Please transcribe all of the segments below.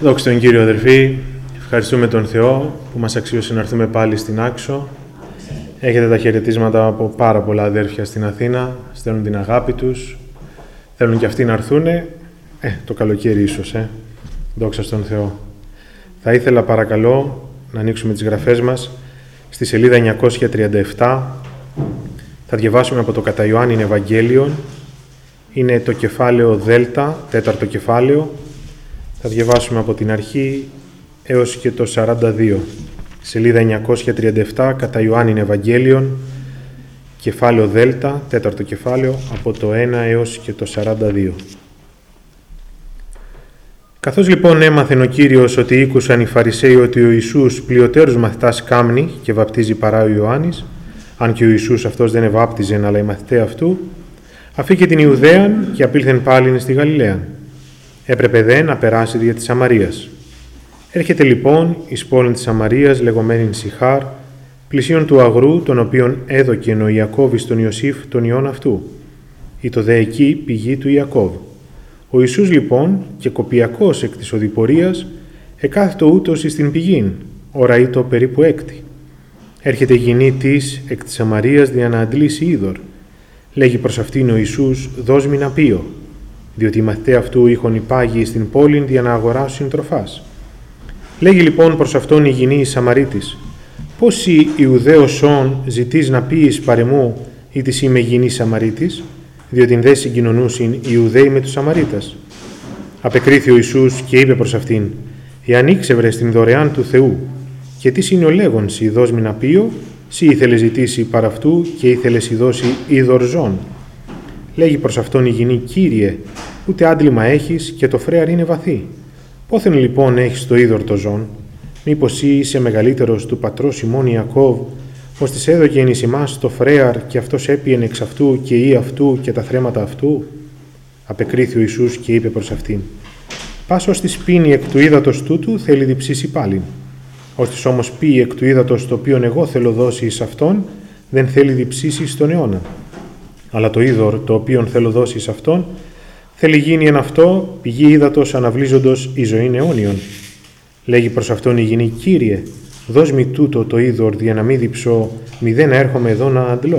Δόξα τον Κύριο, αδερφοί. Ευχαριστούμε τον Θεό που μας αξίωσε να έρθουμε πάλι στην Άξο. Έχετε τα χαιρετίσματα από πάρα πολλά αδέρφια στην Αθήνα. Στέλνουν την αγάπη τους. Θέλουν και αυτοί να έρθουν. Το καλοκαίρι ίσως. Δόξα στον Θεό. Θα ήθελα παρακαλώ να ανοίξουμε τις γραφές μας στη σελίδα 937. Θα διαβάσουμε από το κατά Ιωάννην Ευαγγέλιον. Είναι το κεφάλαιο Δέλτα, τέταρτο κεφάλαιο. Θα διαβάσουμε από την αρχή έως και το 42. Σελίδα 937, κατά Ιωάννην Ευαγγέλιον, κεφάλαιο Δέλτα, τέταρτο κεφάλαιο, από το 1 έως και το 42. Καθώς λοιπόν έμαθεν ο Κύριος ότι ήκουσαν οι Φαρισαίοι ότι ο Ιησούς πλειοτέρους μαθητάς κάμνει και βαπτίζει παρά ο Ιωάννης, αν και ο Ιησούς αυτός δεν εβάπτιζεν αλλά οι μαθηταί αυτού, αφήκε την Ιουδαίαν και απήλθεν πάλιν στη Γαλιλαίαν. Έπρεπε δε να περάσει δια της Σαμαρίας. Έρχεται λοιπόν εις πόλην της Σαμαρίας, λεγόμενην Σιχάρ, πλησίον του αγρού, τον οποίον έδωκεν ο Ιακώβ στον Ιωσήφ τον ιόν αυτού, ή το δε εκεί πηγή του Ιακώβ. Ο Ιησούς λοιπόν, και κοπιακός εκ της οδηπορίας, εκάθετο ούτως εις την πηγήν, ώρα ήτο περίπου έκτη. Έρχεται γυνή της εκ της Σαμαρίας δια να αντλήσει είδωρ. Λέγει προς αυτήν ο Ιησούς, δώσ' μοι να πίω, διότι οι μαθηταί αυτού είχον υπάγει στην πόλην για να αγοράσουν τροφάς. Λέγει λοιπόν προς αυτόν η γυνή η Σαμαρίτης, πώς η Ιουδαίος σών ζητείς να πίεις παρεμού ή της είμαι γυνή Σαμαρίτης, διότι δε συγκοινωνούσιν οι Ιουδαίοι με τους Σαμαρίτας. Απεκρίθη ο Ιησούς και είπε προς αυτήν, εάν ήξευρες την δωρεάν του Θεού, και τι είναι ο λέγον σοι δώσ' μοι να πίω, σοι ήθελε ζητήσει παρ' αυτού και ήθελε σοι δώσει είδωρ ζών. Λέγει προς αυτόν η γυνή, Κύριε, ούτε άντλημα έχεις και το φρέαρ είναι βαθύ. Πόθεν λοιπόν έχεις το είδωρ το ζών, μήπως είσαι μεγαλύτερος του πατρός ημών Ιακώβ, ως της έδωκεν εις ημάς το φρέαρ και αυτός έπιεν εξ αυτού και ή αυτού και τα θρέματα αυτού. Απεκρίθη ο Ιησούς και είπε προς αυτήν, πας ως της πίνει εκ του ύδατος τούτου θέλει διψήσει πάλιν. Ως της όμως πει εκ του ύδατος το οποίον εγώ θέλω δώσει εις αυτόν, δεν θέλει διψήσει στον αιώνα. Αλλά το είδωρ το οποίον θέλω δώσει εις αυτόν, θέλει γίνει εν αυτό πηγή ύδατος αναβλύζοντος η ζωήν αιώνιον. Λέγει προς αυτόν η γυνή, Κύριε, δώσ' μοι τούτο το είδωρ δια να μη διψώ, μη δεν έρχομαι εδώ να αντλώ.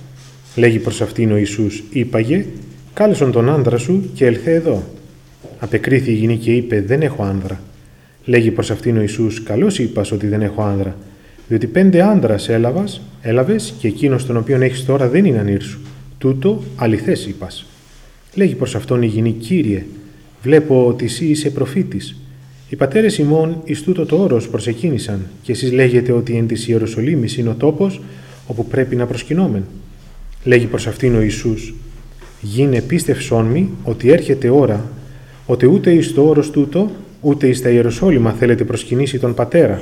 Λέγει προς αυτήν ο Ιησούς, είπαγε, κάλεσον τον άνδρα σου και ελθέ εδώ. Απεκρίθη η γυνή και είπε, δεν έχω άνδρα. Λέγει προς αυτήν ο Ιησούς, καλώς είπας ότι δεν έχω άνδρα, διότι 5 άνδρας έλαβες και εκείνος τον οποίον έχεις τώρα δεν είναι ανήρ σου. Τούτο αληθές είπας. Λέγει προς αυτόν η γυνή, Κύριε, βλέπω ότι εσύ είσαι προφήτης. Οι πατέρες ημών εις τούτο το όρος προσεκίνησαν και εσείς λέγετε ότι εν της Ιερουσαλήμης είναι ο τόπος όπου πρέπει να προσκυνόμεν. Λέγει προς αυτήν ο Ιησούς, γίνε πίστευσόν μη ότι έρχεται ώρα, ότι ούτε εις το όρος τούτο, ούτε εις τα Ιεροσόλυμα θέλετε προσκυνήσει τον Πατέρα.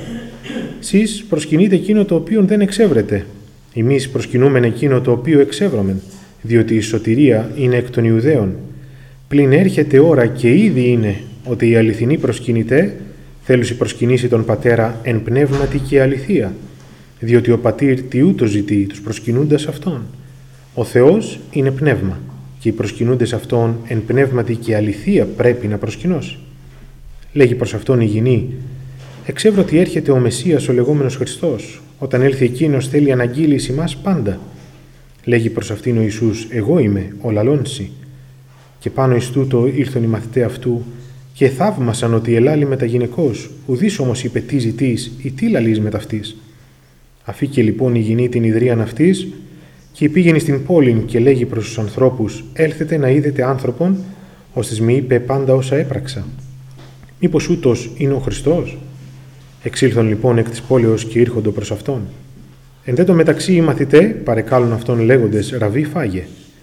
Σεις προσκυνείτε εκείνο το οποίο δεν εξεύρετε. Εμείς προσκυνούμεν εκείνο το οποίο εξεύρωμεν, διότι η σωτηρία είναι εκ των Ιουδαίων. Πλην έρχεται ώρα και ήδη είναι ότι οι αληθινοί προσκυνητέ θέλουσι προσκυνήσει τον Πατέρα εν πνεύματι και αληθεία, διότι ο Πατήρ τι ούτω ζητεί τους προσκυνούντας Αυτόν. Ο Θεός είναι πνεύμα και οι προσκυνούντες Αυτόν εν πνεύματι και αληθεία πρέπει να προσκυνώσει. Λέγει προς Αυτόν η γυνή, εξεύρω ότι έρχεται ο Μεσσίας ο λεγόμενος Χριστός, όταν έλθει εκείνος θέλει αναγγείλει εις ημάς πάντα. Λέγει προς αυτήν ο Ιησούς, εγώ είμαι ο λαλώνσι. Και πάνω εις τούτο ήλθον οι μαθηταί αυτού και θαύμασαν ότι ελάλη με τα γυναικός, ουδής όμως είπε τι ζητείς ή τι λαλείς με ταυτής. Αφήκε λοιπόν η γυνή την ιδρίαν αυτής και πήγαινε στην πόλην και λέγει προς τους ανθρώπους, έλθετε να είδετε άνθρωπον, ώστις μη είπε πάντα όσα έπραξα. Μήπως ούτως είναι ο Χριστός? Εξήλθον λοιπόν εκ της πόλεως και ήρχοντο προς αυτόν. Εν δε το μεταξύ οι μαθηταί παρεκάλουν αυτόν λέγοντες «Ραβί, φάγε».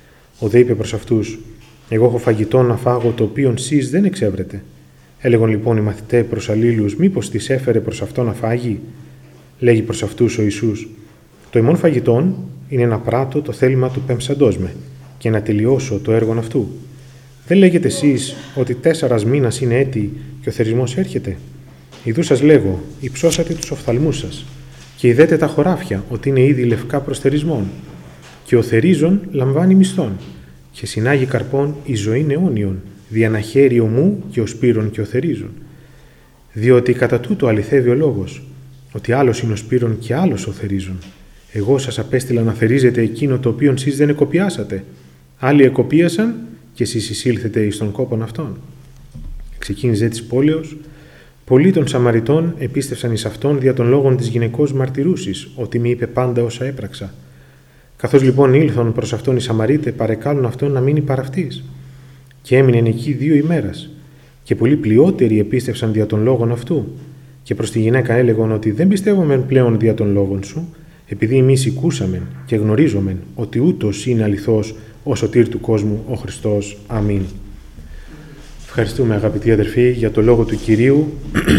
Ο δε είπε προς αυτούς «Εγώ έχω φαγητό να φάγω το οποίον σεις δεν εξεύρετε». Έλεγον λοιπόν οι μαθηταί προς αλλήλους «Μήπως τις έφερε προς αυτό να φάγει?» Λέγει προς αυτούς ο Ιησούς «Το ημών φαγητόν είναι να πράττω το θέλημα του πέμψαντός με και να τελειώσω το έργον αυτού. Δεν λέγετε εσείς ότι 4 μήνας είναι έτη και ο θερισμός έρχεται? Ιδού σας λέγω, υψώσατε τους οφθαλμούς σας και ειδέτε τα χωράφια ότι είναι ήδη λευκά προς θερισμόν. Και ο θερίζων λαμβάνει μισθόν και συνάγει καρπών η ζωή αιώνιον, δια να χαίρει ομού και ο σπύρων και ο θερίζων. Διότι κατά τούτο αληθεύει ο λόγος, ότι άλλος είναι ο σπείρων και άλλος ο θερίζων. Εγώ σας απέστειλα να θερίζετε εκείνο το οποίο εσείς δεν εκοπιάσατε. Άλλοι εκοπίασαν και εσείς εισήλθετε εις τον κόπον αυτών. Ξεκίνησε της πόλεως, πολλοί των Σαμαριτών επίστευσαν εις αυτόν δια των λόγων της γυναικός μαρτυρούσης, ότι μη είπε πάντα όσα έπραξα. Καθώς λοιπόν ήλθον προς αυτόν οι Σαμαρίτε, παρεκάλουν αυτόν να μείνει παραυτής. Και έμεινε εκεί 2 ημέρας. Και πολλοί πλειότεροι επίστευσαν δια των λόγων αυτού. Και προς τη γυναίκα έλεγον ότι δεν πιστεύομεν πλέον δια των λόγων σου, επειδή εμείς οικούσαμεν και γνωρίζομεν ότι ούτως είναι αληθώς ο σωτήρ του κόσμου ο Χριστός. Αμήν. Ευχαριστούμε αγαπητοί αδερφοί για το λόγο του Κυρίου.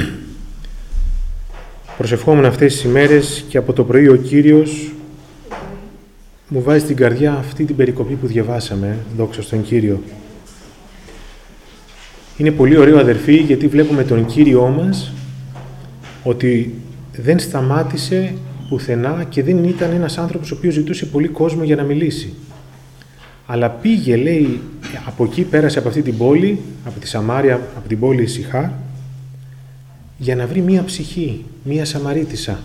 Προσευχόμουν αυτές τις ημέρες και από το πρωί ο Κύριος μου βάζει στην καρδιά αυτή την περικοπή που διαβάσαμε, δόξα στον Κύριο. Είναι πολύ ωραίο αδερφοί, γιατί βλέπουμε τον Κύριό μας ότι δεν σταμάτησε πουθενά και δεν ήταν ένας άνθρωπος ο οποίος ζητούσε πολύ κόσμο για να μιλήσει. Αλλά πήγε, λέει, από εκεί πέρασε από αυτή την πόλη, από τη Σαμάρια, από την πόλη Σιχάρ, για να βρει μία ψυχή, μία Σαμαρίτισσα.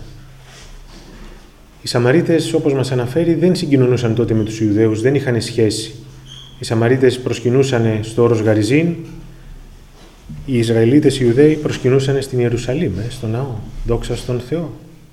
Οι Σαμαρίτες, όπως μας αναφέρει, δεν συγκοινωνούσαν τότε με τους Ιουδαίους, δεν είχαν σχέση. Οι Σαμαρίτες προσκυνούσαν στο όρος Γαριζίν, οι Ισραηλίτες οι Ιουδαίοι προσκυνούσαν στην Ιερουσαλήμ, στο ναό, δόξα στον Θεό.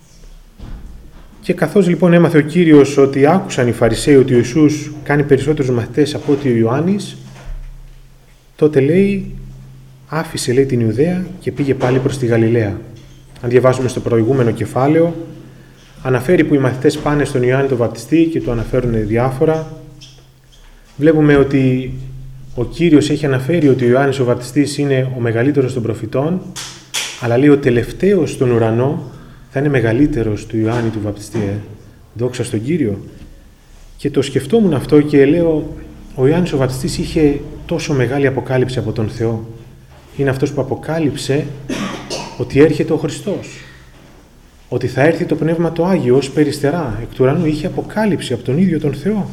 Και καθώς λοιπόν έμαθε ο Κύριος ότι άκουσαν οι Φαρισαίοι ότι ο Ιησούς κάνει περισσότερους μαθητές από ότι ο Ιωάννης, τότε λέει, άφησε λέει την Ιουδαία και πήγε πάλι προς τη Γαλιλαία. Αν διαβάσουμε στο προηγούμενο κεφάλαιο, αναφέρει που οι μαθητές πάνε στον Ιωάννη τον Βαπτιστή και του αναφέρουν διάφορα. Βλέπουμε ότι ο Κύριος έχει αναφέρει ότι ο Ιωάννης ο Βαπτιστής είναι ο μεγαλύτερος των προφητών, αλλά λέει ο τελευταίος στον ουρανό θα είναι μεγαλύτερος του Ιωάννη του Βαπτιστή. Δόξα στον Κύριο. Και το σκεφτόμουν αυτό και λέω, ο Ιωάννης ο Βαπτιστής είχε τόσο μεγάλη αποκάλυψη από τον Θεό. Είναι αυτός που αποκάλυψε ότι έρχεται ο Χριστός. Ότι θα έρθει το Πνεύμα το Άγιο ως περιστερά. Εκ του ουρανού είχε αποκάλυψη από τον ίδιο τον Θεό.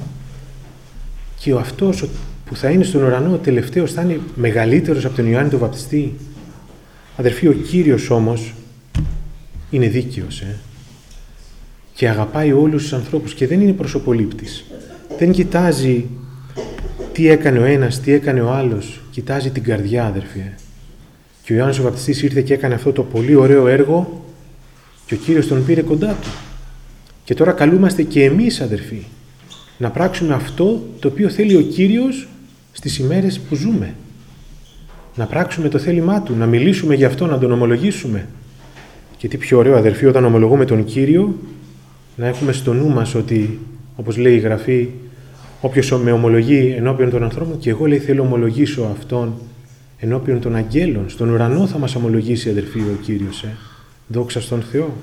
Και αυτός που θα είναι στον ουρανό ο τελευταίος θα είναι μεγαλύτερος από τον Ιωάννη τον Βαπτιστή. Αδερφοί, ο Κύριος όμως είναι δίκαιος και αγαπάει όλους τους ανθρώπους και δεν είναι προσωπολήπτης. Δεν κοιτάζει τι έκανε ο ένας, τι έκανε ο άλλος. Κοιτάζει την καρδιά, αδερφοί. Και ο Ιωάννης ο Βαπτιστής ήρθε και έκανε αυτό το πολύ ωραίο έργο και ο Κύριος τον πήρε κοντά του. Και τώρα καλούμαστε και εμείς, αδερφοί, να πράξουμε αυτό το οποίο θέλει ο Κύριος στις ημέρες που ζούμε. Να πράξουμε το θέλημά Του, να μιλήσουμε γι' αυτό, να τον ομολογήσουμε. Και τι πιο ωραίο, αδερφοί, όταν ομολογούμε τον Κύριο, να έχουμε στο νου μας ότι, όπως λέει η Γραφή, όποιος με ομολογεί ενώπιον των ανθρώπων, και εγώ, λέει, θέλω ομολογήσω αυτόν ενώπιον των αγγέλων. Στον ουρανό θα μας ομολογήσει, αδερφοί, ο Κύριος. Δόξα στον Θεό.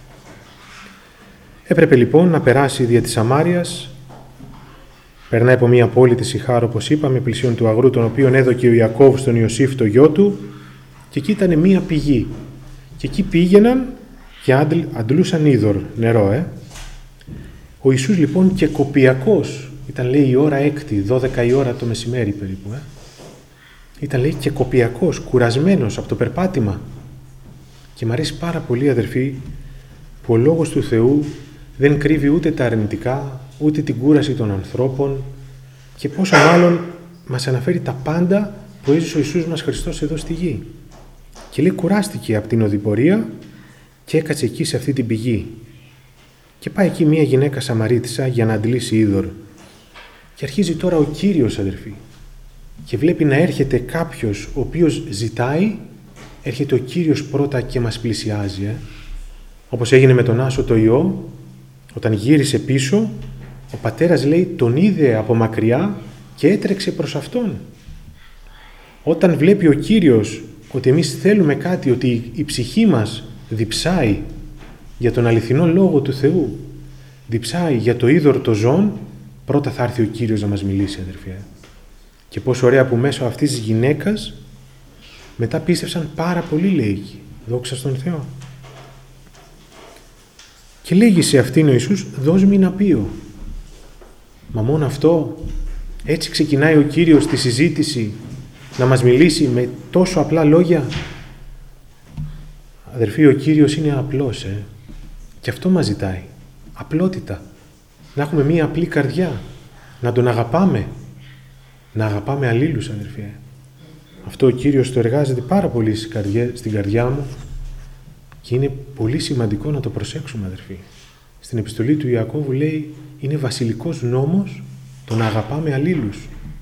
Έπρεπε λοιπόν να περάσει δια της Σαμάριας. Περνάει από μια πόλη τη Σιχάρ, όπως είπαμε, πλησίον του αγρού, τον οποίον έδωκε ο Ιακώβ στον Ιωσήφ το γιο του, και εκεί ήταν μια πηγή. Και εκεί πήγαιναν και αντλούσαν είδωρ, νερό. Ο Ιησούς λοιπόν και κοπιακός, ήταν λέει η ώρα 6, 12 η ώρα το μεσημέρι περίπου. Ήταν λέει και κοπιακός, κουρασμένος από το περπάτημα. Και μ' αρέσει πάρα πολύ, αδερφοί, που ο Λόγος του Θεού δεν κρύβει ούτε τα αρνητικά, ούτε την κούραση των ανθρώπων, και πόσο μάλλον μας αναφέρει τα πάντα που έζησε ο Ιησούς μας Χριστός εδώ στη γη. Και λέει κουράστηκε από την οδηπορία και έκατσε εκεί σε αυτή την πηγή. Και πάει εκεί μια γυναίκα Σαμαρίτισσα για να αντλήσει είδωρ. Και αρχίζει τώρα ο Κύριος, αδερφοί, και βλέπει να έρχεται κάποιος ο οποίος ζητάει, έρχεται ο Κύριος πρώτα και μας πλησιάζει. Όπως έγινε με τον Άσο το ιό, όταν γύρισε πίσω, ο πατέρας, λέει, τον είδε από μακριά και έτρεξε προς αυτόν. Όταν βλέπει ο Κύριος ότι εμείς θέλουμε κάτι, ότι η ψυχή μας διψάει για τον αληθινό Λόγο του Θεού, διψάει για το είδωρ το ζών, πρώτα θα έρθει ο Κύριος να μας μιλήσει, αδερφοί. Και πόσο ωραία που μέσω αυτής της γυναίκας μετά πίστευσαν πάρα πολλοί, λέει, δόξα στον Θεό. Και λέγει σε αυτήν ο Ιησούς, δώσ' μη να πείω. Μα μόνο αυτό, έτσι ξεκινάει ο Κύριος τη συζήτηση, να μας μιλήσει με τόσο απλά λόγια. Αδερφοί, ο Κύριος είναι απλός, και αυτό μας ζητάει. Απλότητα. Να έχουμε μία απλή καρδιά. Να Τον αγαπάμε. Να αγαπάμε αλλήλους, αδερφοί. Αυτό ο Κύριος το εργάζεται πάρα πολύ στην καρδιά μου και είναι πολύ σημαντικό να το προσέξουμε, αδερφοί. Στην επιστολή του Ιακώβου λέει, είναι βασιλικός νόμος το να αγαπάμε αλλήλους.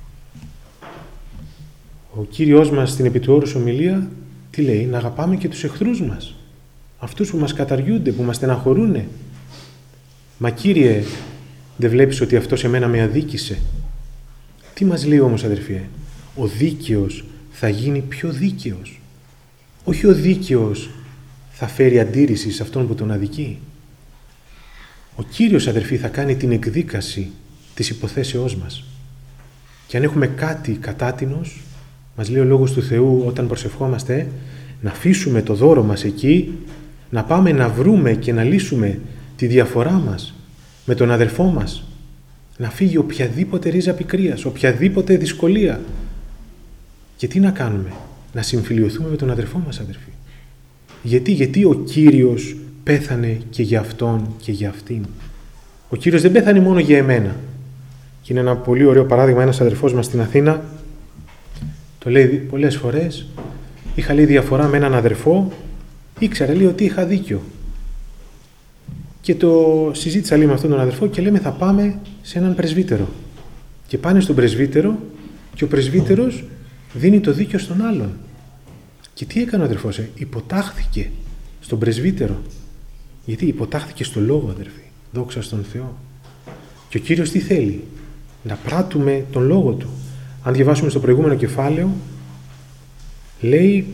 Ο Κύριος μας στην επί του όρους ομιλία τι λέει? Να αγαπάμε και τους εχθρούς μας. Αυτούς που μας καταριούνται, που μας στεναχωρούνε. Μα Κύριε, δεν βλέπεις ότι αυτός εμένα με αδίκησε? Τι μας λέει όμως, αδερφοί? Ο δίκαιος θα γίνει πιο δίκαιος. Όχι ο δίκαιος θα φέρει αντίρρηση σε αυτόν που τον αδικεί. Ο Κύριος, αδερφοί, θα κάνει την εκδίκαση της υποθέσεώς μας. Και αν έχουμε κάτι κατάτινος, μας λέει ο Λόγος του Θεού όταν προσευχόμαστε, να αφήσουμε το δώρο μας εκεί, να πάμε να βρούμε και να λύσουμε τη διαφορά μας με τον αδερφό μας, να φύγει οποιαδήποτε ρίζα πικρίας, οποιαδήποτε δυσκολία. Και τι να κάνουμε? Να συμφιλιωθούμε με τον αδερφό μας, αδερφοί. Γιατί ο Κύριος πέθανε και για αυτόν και για αυτήν. Ο Κύριος δεν πέθανε μόνο για εμένα. Και είναι ένα πολύ ωραίο παράδειγμα, ένας αδερφός μας στην Αθήνα το λέει πολλές φορές. Είχα λέει διαφορά με έναν αδερφό, ήξερα λέει ότι είχα δίκιο. Και το συζήτησα λέει με αυτόν τον αδερφό και λέμε θα πάμε σε έναν πρεσβύτερο. Και πάνε στον πρεσβύτερο και ο πρεσβύτερος δίνει το δίκιο στον άλλον. Και τι έκανε ο αδερφός? Υποτάχθηκε στον πρεσβύτερο. Γιατί υποτάχθηκε στο λόγο, αδερφοί. Δόξα στον Θεό. Και ο Κύριος τι θέλει? Να πράττουμε τον λόγο Του. Αν διαβάσουμε στο προηγούμενο κεφάλαιο, λέει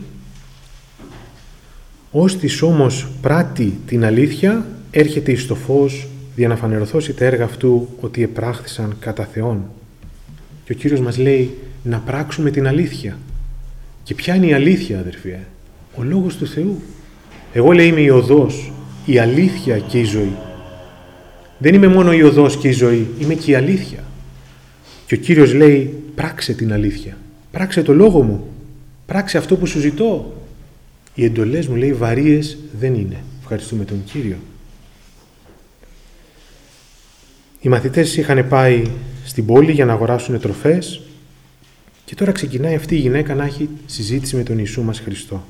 «Όστις όμως πράττει την αλήθεια, έρχεται εις το φως, για να φανερωθώσει τα έργα αυτού, ότι επράχθησαν κατά Θεόν». Και ο Κύριος μας λέει να πράξουμε την αλήθεια. Και ποια είναι η αλήθεια, αδερφοί? Ο Λόγος του Θεού. Εγώ λέει είμαι η οδός, η αλήθεια και η ζωή. Δεν είμαι μόνο η οδός και η ζωή, είμαι και η αλήθεια. Και ο Κύριος λέει πράξε την αλήθεια, πράξε το λόγο μου, πράξε αυτό που σου ζητώ. Οι εντολές μου, λέει, βαρύες δεν είναι. Ευχαριστούμε τον Κύριο. Οι μαθητές είχαν πάει στην πόλη για να αγοράσουν τροφές και τώρα ξεκινάει αυτή η γυναίκα να έχει συζήτηση με τον Ιησού μας Χριστό.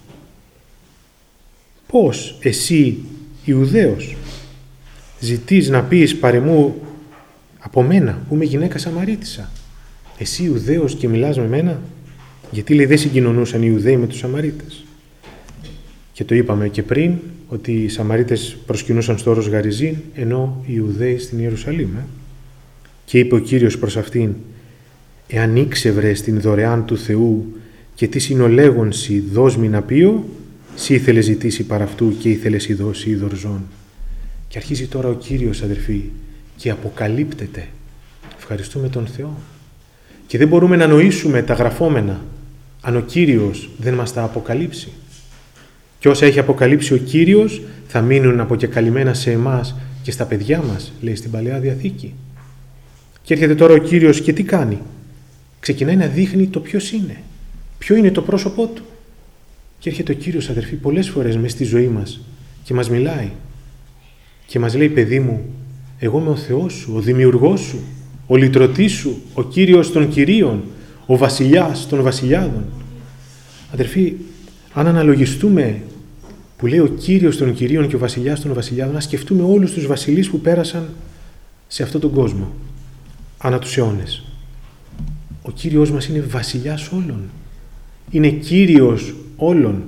Πώς εσύ Ιουδαίος ζητείς να πεις παρεμού από μένα που είμαι γυναίκα Σαμαρίτισσα? Εσύ Ιουδαίος και μιλάς με μένα? Γιατί λέει δεν συγκοινωνούσαν οι Ιουδαίοι με τους Σαμαρίτες. Και το είπαμε και πριν ότι οι Σαμαρίτες προσκυνούσαν στο όρος Γαριζήν ενώ οι Ιουδαίοι στην Ιερουσαλήμ. Και είπε ο Κύριος προς αυτήν, εάν ήξευρες την δωρεάν του Θεού και τι συνολέγονσι δώσμη να πείω, σύ ήθελε ζητήσει παρά αυτού και ήθελες η δώσει η δορζόν. Και αρχίζει τώρα ο Κύριος, αδερφοί, και αποκαλύπτεται. Ευχαριστούμε τον Θεό. Και δεν μπορούμε να νοήσουμε τα γραφόμενα αν ο Κύριος δεν μας τα αποκαλύψει. Και όσα έχει αποκαλύψει ο Κύριος θα μείνουν αποκεκαλυμμένα σε εμάς και στα παιδιά μας, λέει στην Παλαιά Διαθήκη. Και έρχεται τώρα ο Κύριος και τι κάνει? Ξεκινάει να δείχνει το ποιος είναι. Ποιο είναι το πρόσωπό Του. Και έρχεται ο Κύριος, αδερφοί, πολλές φορές μες στη ζωή μας και μας μιλάει. Και μας λέει, παιδί μου, εγώ είμαι ο Θεός σου, ο Δημιουργός σου, ο Λυτρωτής σου, ο Κύριος των Κυρίων, ο Βασιλιάς των Βασιλιάδων. Αδερφοί, αν αναλογιστούμε που λέει ο Κύριος των Κυρίων και ο Βασιλιάς των Βασιλιάδων, να σκεφτούμε όλους τους βασιλείς που πέρασαν σε αυτόν τον κόσμο, ανά τους αιώνες. Ο Κύριος μας είναι βασιλιάς όλων. Είναι Κύριος όλων.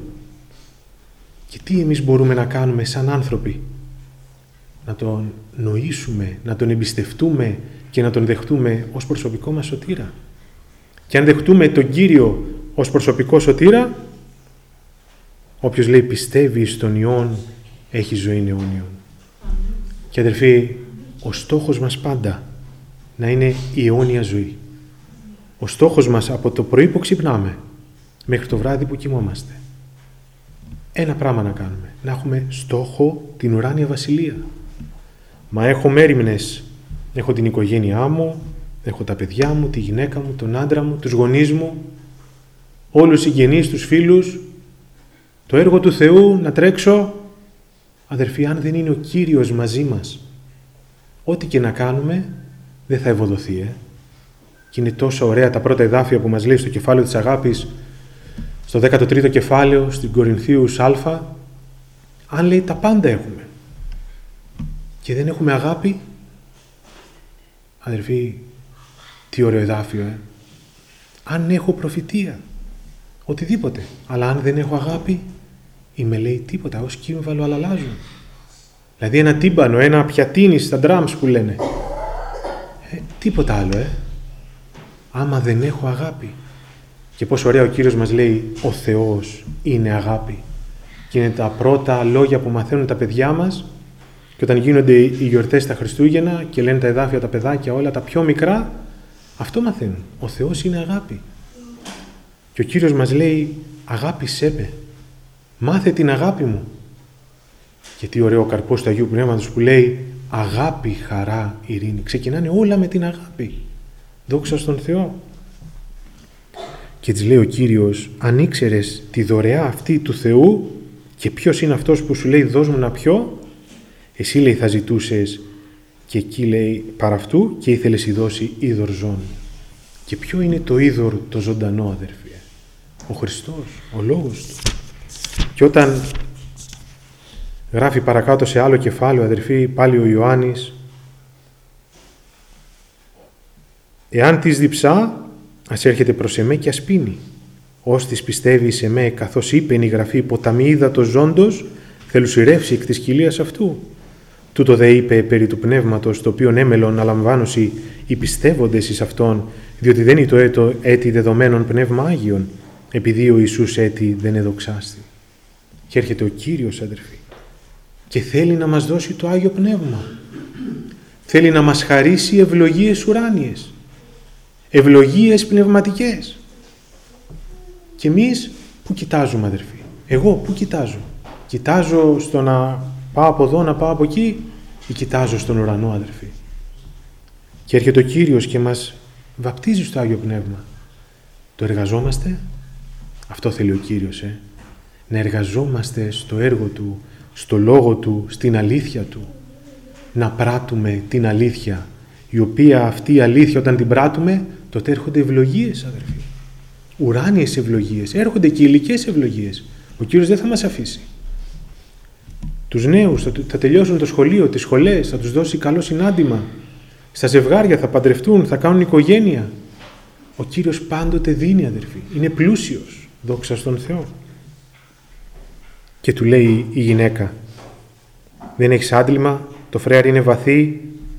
Και τι εμείς μπορούμε να κάνουμε σαν άνθρωποι? Να Τον νοήσουμε, να Τον εμπιστευτούμε και να Τον δεχτούμε ως προσωπικό μας σωτήρα. Και αν δεχτούμε τον Κύριο ως προσωπικό σωτήρα, όποιος λέει πιστεύει στον Υιόν έχει ζωή αιώνιον. Και αδερφοί, ο στόχος μας πάντα να είναι η αιώνια ζωή. Ο στόχος μας από το πρωί που ξυπνάμε μέχρι το βράδυ που κοιμόμαστε. Ένα πράγμα να κάνουμε, να έχουμε στόχο την ουράνια βασιλεία. Μα έχω μέριμνες, έχω την οικογένειά μου, έχω τα παιδιά μου, τη γυναίκα μου, τον άντρα μου, τους γονείς μου, όλους τους συγγενείς, τους φίλους. Το έργο του Θεού να τρέξω, αδερφοί, αν δεν είναι ο Κύριος μαζί μας, ό,τι και να κάνουμε δεν θα ευωδοθεί. Και είναι τόσο ωραία τα πρώτα εδάφια που μας λέει στο κεφάλαιο της αγάπης, στο 13ο κεφάλαιο, στην Κορινθίους Α, αν λέει τα πάντα έχουμε και δεν έχουμε αγάπη, αδερφοί, τι ωραίο εδάφιο, Αν έχω προφητεία, οτιδήποτε, αλλά αν δεν έχω αγάπη, είμαι, λέει, τίποτα, ως κύμβαλο αλλάζω. Δηλαδή ένα τύμπανο, ένα πιατίνι στα drums που λένε. Τίποτα άλλο, άμα δεν έχω αγάπη. Και πόσο ωραία ο Κύριος μας λέει, ο Θεός είναι αγάπη. Και είναι τα πρώτα λόγια που μαθαίνουν τα παιδιά μας, και όταν γίνονται οι γιορτές τα Χριστούγεννα και λένε τα εδάφια τα παιδάκια όλα τα πιο μικρά, αυτό μαθαίνουν. Ο Θεός είναι αγάπη. Και ο Κύριος μας λέει, αγάπησέ με. Μάθε την αγάπη μου. Και τι ωραίο καρπός του Αγίου Πνεύματος που λέει, αγάπη, χαρά, ειρήνη. Ξεκινάνε όλα με την αγάπη. Δόξα στον Θεό. Και της λέει ο Κύριος, αν ήξερες τη δωρεά αυτή του Θεού και ποιος είναι αυτός που σου λέει δώσ' μου να πιω, εσύ, λέει, θα ζητούσες και εκεί, λέει, παρά αυτού και ήθελες δώσει είδωρ ζών. Και ποιο είναι το είδωρ το ζωντανό, αδερφοί? Ο Χριστός, ο Λόγος Του. Και όταν γράφει παρακάτω σε άλλο κεφάλαιο, αδερφοί, πάλι ο Ιωάννης, εάν της διψά, ας έρχεται προς εμέ και ας πίνει. Ως της πιστεύει σε μέ, καθώς είπεν η Γραφή, ποταμί ύδατος ζώντος, θελουσιρεύσει εκ της κοιλίας αυτού. Τούτο δε είπε περί του πνεύματος, το οποίον έμελον να λαμβάνωση οι πιστεύοντες εις αυτόν, διότι δεν είναι το έτη δεδομένων πνεύμα Άγιον, επειδή ο Ιησούς έτη δεν εδοξάστη. Και έρχεται ο Κύριος, αδερφοί, και θέλει να μας δώσει το Άγιο Πνεύμα. Θέλει να μας χαρίσει ευλογίες ουράνιες, ευλογίες πνευματικές. Και εμείς πού κοιτάζουμε, αδερφοί? Εγώ πού κοιτάζω? Κοιτάζω στο να πάω από εδώ, να πάω από εκεί, ή κοιτάζω στον ουρανό, αδερφοί? Και έρχεται ο Κύριος και μας βαπτίζει στο Άγιο Πνεύμα. Το εργαζόμαστε? Αυτό θέλει ο Κύριος, να εργαζόμαστε στο έργο Του, στο Λόγο Του, στην αλήθεια Του. Να πράττουμε την αλήθεια, η οποία αυτή η αλήθεια όταν την πράττουμε, τότε έρχονται ευλογίες, αδερφοί. Ουράνιες ευλογίες, έρχονται και υλικές ευλογίες. Ο Κύριος δεν θα μας αφήσει. Τους νέους θα τελειώσουν το σχολείο, τις σχολές, θα τους δώσει καλό συνάντημα. Στα ζευγάρια θα παντρευτούν, θα κάνουν οικογένεια. Ο Κύριος πάντοτε δίνει, αδερφοί. Είναι πλούσιος, δόξα στον Θεό. Και του λέει η γυναίκα, δεν έχεις άντλημα, το φρέαρ είναι βαθύ.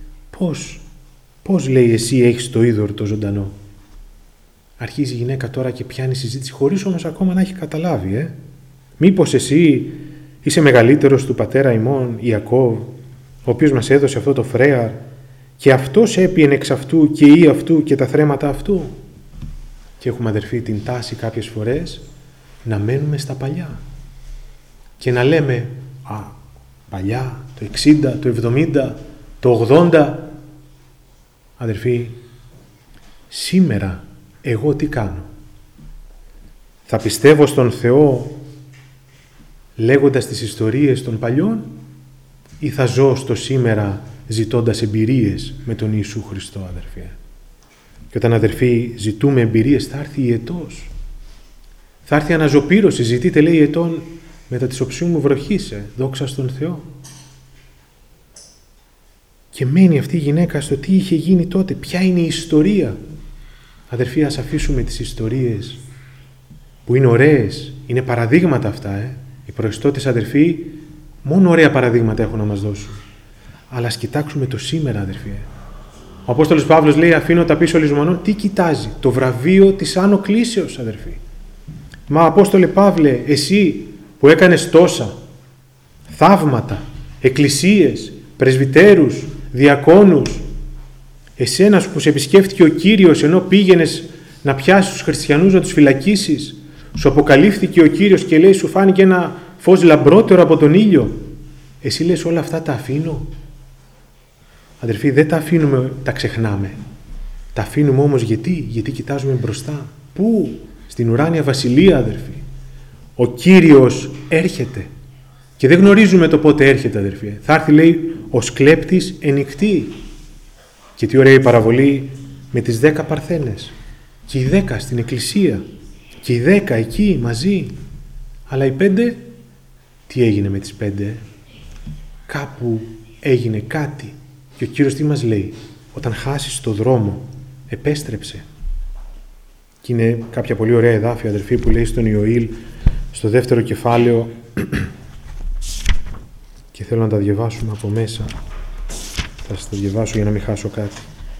Πώς, λέει, εσύ έχεις το είδωρ το ζωντανό? Αρχίζει η γυναίκα τώρα και πιάνει συζήτηση, χωρίς όμως ακόμα να έχει καταλάβει. Μήπως εσύ είσαι μεγαλύτερος του πατέρα ημών, Ιακώβ, ο οποίος μας έδωσε αυτό το φρέαρ, και αυτός έπιενε εξ αυτού και ή αυτού και τα θρέματα αυτού? Και έχουμε, αδερφοί, την τάση κάποιες φορές να μένουμε στα παλιά και να λέμε, παλιά, το 60, το 70, το 80. Αδερφοί, σήμερα εγώ τι κάνω? Θα πιστεύω στον Θεό λέγοντας τις ιστορίες των παλιών, ή θα ζω στο σήμερα ζητώντας εμπειρίες με τον Ιησού Χριστό, αδερφοί? Και όταν, αδερφοί, ζητούμε εμπειρίες, θα έρθει η ετός. Θα έρθει η αναζωπήρωση, ζητείτε, λέει, ετών μετά της οψιού μου βροχής, δόξα στον Θεό. Και μένει αυτή η γυναίκα στο τι είχε γίνει τότε, ποια είναι η ιστορία. Αδερφοί, ας αφήσουμε τις ιστορίες που είναι ωραίες, είναι παραδείγματα αυτά. Οι προεστώτες, αδερφοί, μόνο ωραία παραδείγματα έχουν να μας δώσουν. Αλλά ας κοιτάξουμε το σήμερα, αδερφοί. Ο Απόστολος Παύλος λέει, αφήνω τα πίσω λησμονών. Τι κοιτάζει? Το βραβείο της Άνω Κλήσεως, αδερφοί. Μα, Απόστολε Παύλε, εσύ που έκανες τόσα θαύματα, εκκλησίες, πρεσβυτέρους, διακόνους, εσένας που σε επισκέφτηκε ο Κύριος ενώ πήγαινες να πιάσεις τους χριστιανούς, να τους φυλακίσεις, σου αποκαλύφθηκε ο Κύριος και λέει, σου φάνηκε ένα φως λαμπρότερο από τον ήλιο. Εσύ λες, όλα αυτά τα αφήνω? Αδερφοί, δεν τα αφήνουμε, τα ξεχνάμε. Τα αφήνουμε όμως γιατί κοιτάζουμε μπροστά. Πού? Στην ουράνια βασιλεία, αδερφοί. Ο Κύριος έρχεται. Και δεν γνωρίζουμε το πότε έρχεται, αδερφοί. Θα έρθει, λέει, ως κλέπτης ενικτή. Και τι ωραία η παραβολή με τις 10 παρθένες. Και οι 10 στην εκκλησία. Και οι 10 εκεί μαζί. Αλλά οι 5, τι έγινε με τις 5? Κάπου έγινε κάτι. Και ο Κύριος τι μας λέει? Όταν χάσεις το δρόμο, επέστρεψε. Και είναι κάποια πολύ ωραία εδάφια, αδερφοί, που λέει στον Ιωήλ, στο 2ο κεφάλαιο, και θέλω να τα διαβάσουμε από μέσα. Θα σας τα διαβάσω για να μην χάσω κάτι.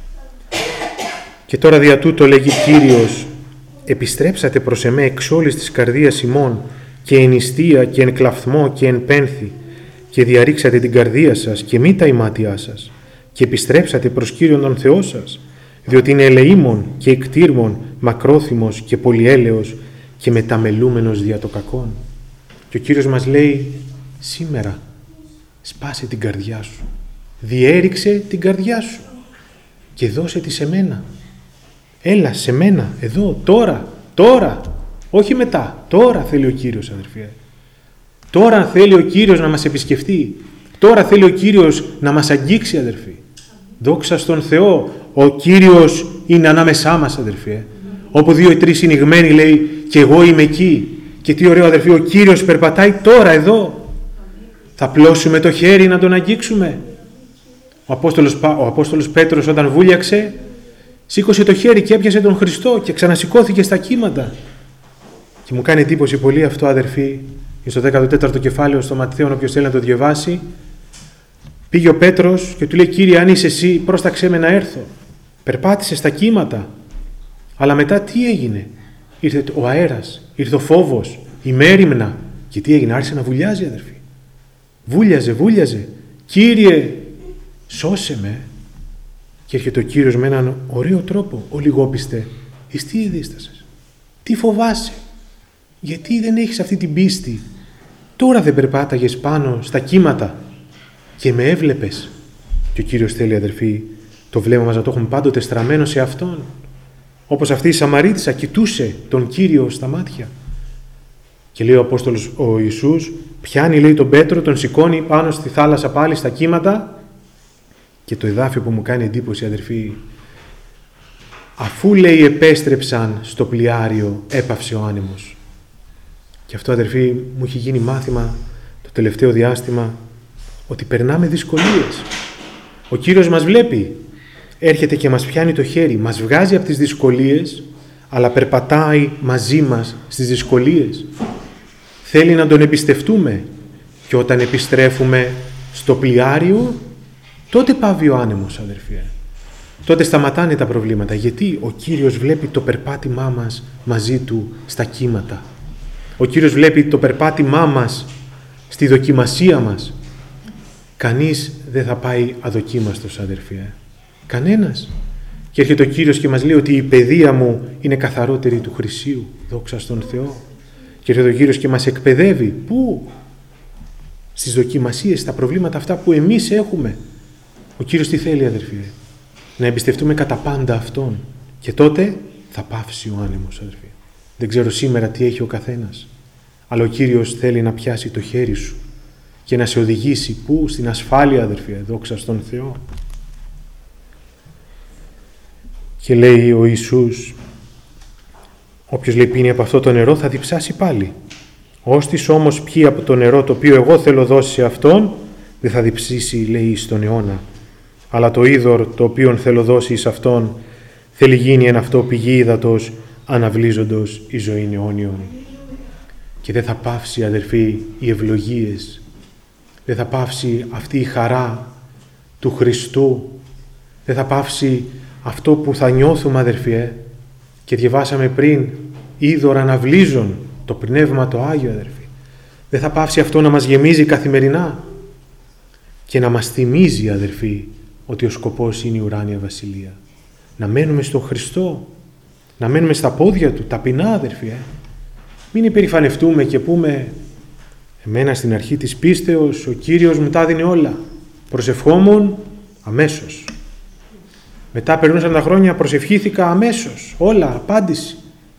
Και τώρα δια τούτο λέγει Κύριος, επιστρέψατε προς εμέ εξ όλης της καρδίας ημών, και εν ιστία και εν κλαφθμό και εν πένθη, και διαρρήξατε την καρδία σας και μη τα ημάτια σας, και επιστρέψατε προς Κύριον τον Θεό σας, διότι είναι ελεήμων και εκτήρμων, μακρόθυμος και πολυέλεος και μεταμελούμενος δια το κακόν. Και ο Κύριος μας λέει, σήμερα σπάσε την καρδιά σου, διέριξε την καρδιά σου και δώσε τη σε μένα. Έλα σε μένα, εδώ, τώρα, όχι μετά, τώρα θέλει ο Κύριος, αδερφοί. Τώρα θέλει ο Κύριος να μας επισκεφτεί, τώρα θέλει ο Κύριος να μας αγγίξει, αδερφοί. Δόξα στον Θεό, ο Κύριος είναι ανάμεσά μας, αδερφοί. Όπου 2 ή 3 είναι ηγμένοι, λέει, και εγώ είμαι εκεί. Και τι ωραίο, αδερφοί, ο Κύριος περπατάει τώρα εδώ. Θα πλώσουμε το χέρι να τον αγγίξουμε. Ο Απόστολος Πέτρος, όταν βούλιαξε, σήκωσε το χέρι και έπιασε τον Χριστό και ξανασηκώθηκε στα κύματα. Και μου κάνει εντύπωση πολύ αυτό, αδερφοί, στο 14ο κεφάλαιο στο Ματθαίον, όποιος θέλει να το διαβάσει. Πήγε ο Πέτρος και του λέει, Κύριε, αν είσαι εσύ, πρόσταξέ με να έρθω. Περπάτησε στα κύματα. Αλλά μετά τι έγινε? Ήρθε ο αέρας, ήρθε ο φόβος, η μέριμνα. Και τι έγινε? Άρχισε να βουλιάζει, αδερφοί. Βούλιαζε. Κύριε, σώσε με. Και έρχεται ο Κύριος με έναν ωραίο τρόπο. Ο λιγόπιστε, εις τι εδίστασες? Τι φοβάσαι? Γιατί δεν έχεις αυτή την πίστη? Τώρα δεν περπάταγες πάνω στα κύματα και με έβλεπες? Και ο Κύριος θέλει, αδερφοί, το βλέμμα μας να το έχουμε πάντοτε στραμμένο σε Αυτόν. Όπως αυτή η Σαμαρίτισσα κοιτούσε τον Κύριο στα μάτια. Και λέει ο Απόστολος ο Ιησούς, πιάνει, λέει, τον Πέτρο, τον σηκώνει πάνω στη θάλασσα πάλι στα κύματα. Και το εδάφιο που μου κάνει εντύπωση, αδερφοί, αφού, λέει, επέστρεψαν στο πλοιάριο, έπαυσε ο άνεμος. Και αυτό, αδερφοί, μου έχει γίνει μάθημα το τελευταίο διάστημα, ότι περνάμε δυσκολίες. Ο Κύριος μας βλέπει, έρχεται και μας πιάνει το χέρι, μας βγάζει από τις δυσκολίες, αλλά περπατάει μαζί μας στις δυσκολίες. Θέλει να τον εμπιστευτούμε, και όταν επιστρέφουμε στο πλοιάριο, τότε πάβει ο άνεμος, αδερφοί. Τότε σταματάνε τα προβλήματα, γιατί ο Κύριος βλέπει το περπάτημά μας μαζί Του στα κύματα. Ο Κύριος βλέπει το περπάτημά μας στη δοκιμασία μας. Κανείς δεν θα πάει αδοκίμαστος, αδερφοί. Κανένας. Και έρχεται ο Κύριος και μας λέει ότι η παιδεία μου είναι καθαρότερη του χρυσίου. Δόξα στον Θεό. Και έρχεται ο Κύριος και μας εκπαιδεύει. Πού? Στις δοκιμασίες, στα προβλήματα αυτά που εμείς έχουμε. Ο Κύριος τι θέλει, αδερφοί? Να εμπιστευτούμε κατά πάντα Αυτόν. Και τότε θα πάυσει ο άνεμος, αδερφοί. Δεν ξέρω σήμερα τι έχει ο καθένας. Αλλά ο Κύριος θέλει να πιάσει το χέρι σου και να σε οδηγήσει πού? Στην ασφάλεια, αδερφοί. Δόξα στον Θεό. Και λέει ο Ιησούς, όποιος, λέει, πίνει από αυτό το νερό θα διψάσει πάλι. Όστις όμως πιει από το νερό το οποίο εγώ θέλω δώσει σε αυτόν, δεν θα διψήσει, λέει, στον αιώνα. Αλλά το είδωρ το οποίο θέλω δώσει σε αυτόν θέλει γίνει εν αυτό πηγή ύδατος αναβλύζοντος η ζωή αιώνιον. Και δεν θα πάυσει, αδερφοί, οι ευλογίες. Δεν θα πάυσει αυτή η χαρά του Χριστού. Δεν θα πάυσει αυτό που θα νιώθουμε, αδερφοί. Και διαβάσαμε πριν, είδωρ αναβλύζον, το Πνεύμα το Άγιο, αδερφοί. Δεν θα πάυσει αυτό να μας γεμίζει καθημερινά και να μας θυμίζει, αδερφοί, ότι ο σκοπός είναι η ουράνια βασιλεία. Να μένουμε στον Χριστό, να μένουμε στα πόδια Του, ταπεινά, αδερφοί. Μην υπερηφανευτούμε και πούμε, εμένα στην αρχή της πίστεως ο Κύριος μου τα έδινε όλα. Προσευχόμουν αμέσως. Μετά περνούσαν τα χρόνια, προσευχήθηκα αμέσως. Όλα, απάντηση.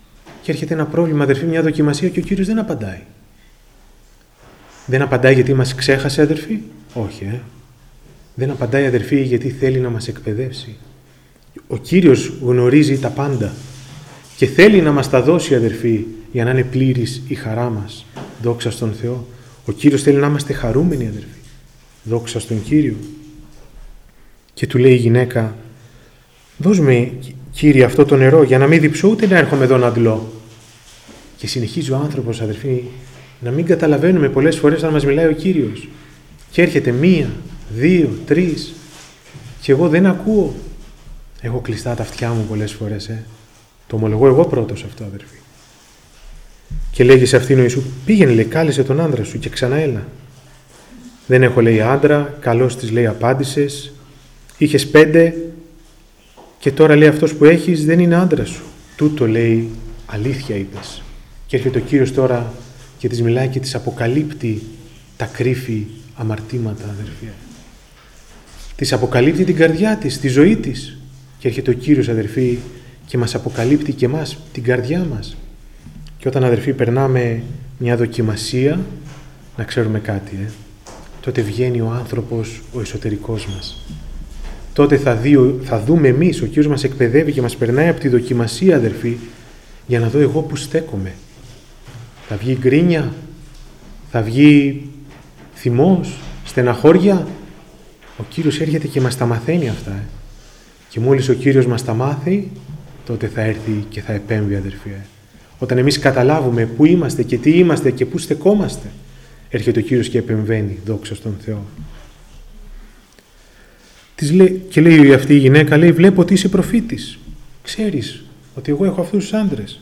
και έρχεται ένα πρόβλημα, αδερφοί, μια δοκιμασία και ο Κύριος δεν απαντάει. Δεν απαντάει γιατί μας ξέχασε, αδερφοί. Όχι, Δεν απαντάει, αδερφοί, γιατί θέλει να μας εκπαιδεύσει. Ο Κύριος γνωρίζει τα πάντα και θέλει να μας τα δώσει, αδερφοί, για να είναι πλήρης η χαρά μας. Δόξα στον Θεό. Ο Κύριος θέλει να είμαστε χαρούμενοι, αδερφοί. Δόξα στον Κύριο. Και του λέει η γυναίκα, δώσ' με, Κύριε, αυτό το νερό για να μην διψώ ούτε να έρχομαι εδώ να αντλώ. Και συνεχίζει ο άνθρωπος, αδερφοί, να μην καταλαβαίνουμε πολλές φορές αν μας μιλάει ο Κύριος. Και έρχεται 1, 2, 3 και εγώ δεν ακούω. Έχω κλειστά τα αυτιά μου πολλές φορές. Το ομολογώ εγώ πρώτος αυτό, αδερφοί. Και λέγει σε αυτήν ο Ιησούς, πήγαινε, λέει, κάλεσε τον άντρα σου και ξαναέλα. Δεν έχω, λέει, άντρα, καλώς της, λέει, απάντησες. Είχες 5 και τώρα, λέει, αυτός που έχεις δεν είναι άντρα σου. Τούτο, λέει, αλήθεια είπες. Και έρχεται ο Κύριος τώρα και της μιλάει και της αποκαλύπτει τα κρύφη αμαρτήματα, αδερφοί. Της αποκαλύπτει την καρδιά της, τη ζωή της. Και έρχεται ο Κύριος, αδερφοί, και μας αποκαλύπτει και εμάς την καρδιά μας. Και όταν, αδερφοί, περνάμε μια δοκιμασία, να ξέρουμε κάτι, τότε βγαίνει ο άνθρωπος, ο εσωτερικός μας. Τότε θα δούμε εμείς, ο Κύριος μας εκπαιδεύει και μας περνάει από τη δοκιμασία, αδερφοί, για να δω εγώ που στέκομαι. Θα βγει γκρίνια, θα βγει θυμός, στεναχώρια. Ο Κύριος έρχεται και μας τα μαθαίνει αυτά. Και μόλις ο Κύριος μας τα μάθει, τότε θα έρθει και θα επέμβει, αδερφοί. Όταν εμείς καταλάβουμε πού είμαστε και τι είμαστε και πού στεκόμαστε, έρχεται ο Κύριος και επεμβαίνει, δόξα στον Θεό. Και λέει αυτή η γυναίκα, λέει, βλέπω ότι είσαι προφήτης. Ξέρεις ότι εγώ έχω αυτούς τους άντρες.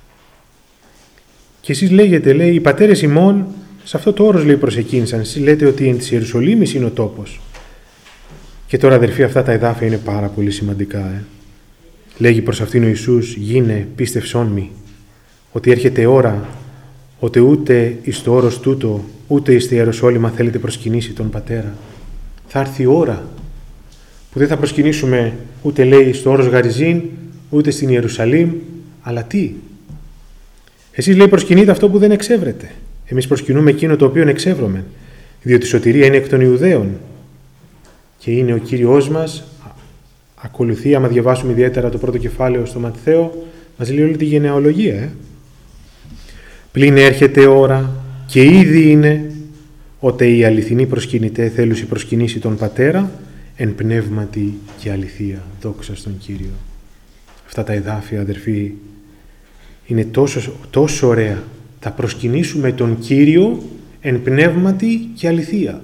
Και εσείς λέγετε, λέει, οι πατέρες ημών σε αυτό το όρος, λέει, προσεκίνησαν. Εσείς λέτε ότι εν της Ιερουσαλήμης είναι ο τόπος. Και τώρα, αδερφοί, αυτά τα εδάφια είναι πάρα πολύ σημαντικά. Λέγει προς αυτήν ο Ιησούς, γίνε, πίστευσόν μη, ότι έρχεται ώρα, ότι ούτε εις το όρος τούτο, ούτε εις τη Ιεροσόλυμα θέλετε προσκυνήσει τον Πατέρα. Θα έρθει η ώρα που δεν θα προσκυνήσουμε ούτε, λέει, στο όρος Γαριζήν, ούτε στην Ιερουσαλήμ, αλλά τι? Εσείς, λέει, προσκυνείτε αυτό που δεν εξεύρετε. Εμείς προσκυνούμε εκείνο το οποίο εξεύρωμεν, διότι η σωτηρία είναι εκ των Ιουδαίων και είναι ο Κύριος μας. Ακολουθεί, άμα διαβάσουμε ιδιαίτερα το πρώτο κεφάλαιο στο Ματθαίο, μας λέει όλη τη γενεαλογία. Πλην έρχεται ώρα και ήδη είναι ότι οι αληθινοί προσκυνητέ θέλουσι προσκυνήσει τον Πατέρα εν πνεύματι και αληθεία. Δόξα στον Κύριο. Αυτά τα εδάφια, αδερφοί, είναι τόσο ωραία. Θα προσκυνήσουμε τον Κύριο εν πνεύματι και αληθεία.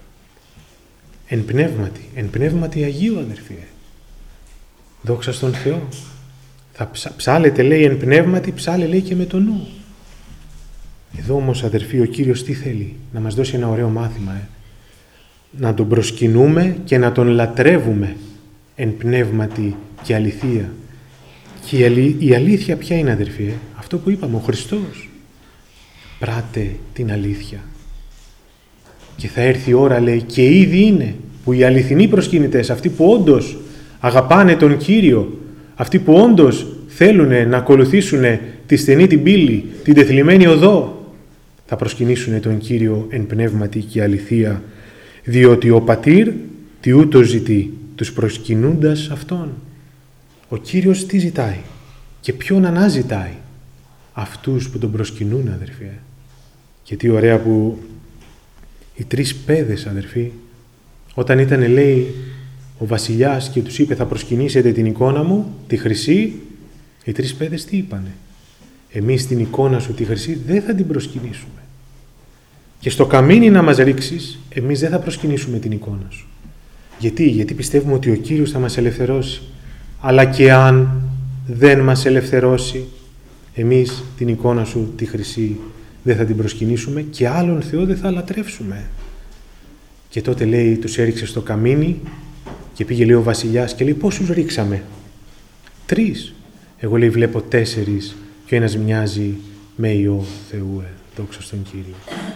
Εν πνεύματι Αγίου, αδερφοί. Δόξα στον Θεό. Θα ψάλετε, λέει, εν πνεύματι, ψάλε, λέει, και με το νου. Εδώ όμως, αδερφοί, ο Κύριος τι θέλει? Να μας δώσει ένα ωραίο μάθημα. Να τον προσκυνούμε και να τον λατρεύουμε εν πνεύματι και αληθεία. Και η αλήθεια ποια είναι, αδερφοί? Αυτό που είπαμε, ο Χριστός. Πράτε την αλήθεια. Και θα έρθει η ώρα, λέει, και ήδη είναι, που οι αληθινοί προσκυνητές, αυτοί που όντως αγαπάνε τον Κύριο, αυτοί που όντως θέλουν να ακολουθήσουν τη στενή την πύλη, την τεθλιμμένη οδό, θα προσκυνήσουν τον Κύριο εν πνεύματι και αληθεία, διότι ο Πατήρ τι ούτω ζητεί, τους προσκυνούντας Αυτόν. Ο Κύριος τι ζητάει και ποιον αναζητάει? Αυτούς που τον προσκυνούν, αδερφοί. Και τι ωραία που οι 3 παιδες, αδερφοί, όταν ήταν, λέει, ο βασιλιάς και τους είπε θα προσκυνήσετε την εικόνα μου, τη χρυσή, οι 3 παιδες τι είπανε? Εμείς την εικόνα σου τη χρυσή δεν θα την προσκυνήσουμε. Και στο καμίνι να μας ρίξεις, εμείς δεν θα προσκυνήσουμε την εικόνα σου. Γιατί πιστεύουμε ότι ο Κύριος θα μας ελευθερώσει. Αλλά και αν δεν μας ελευθερώσει, εμείς την εικόνα σου τη χρυσή δεν θα την προσκυνήσουμε και άλλον Θεό δεν θα λατρεύσουμε. Και τότε, λέει, τους έριξε στο καμίνι και πήγε, λέει, ο βασιλιάς και λέει, πόσους ρίξαμε? 3. Εγώ, λέει, βλέπω 4 και ο ένας μοιάζει με Υιό Θεού. Δόξα στον Κύριο.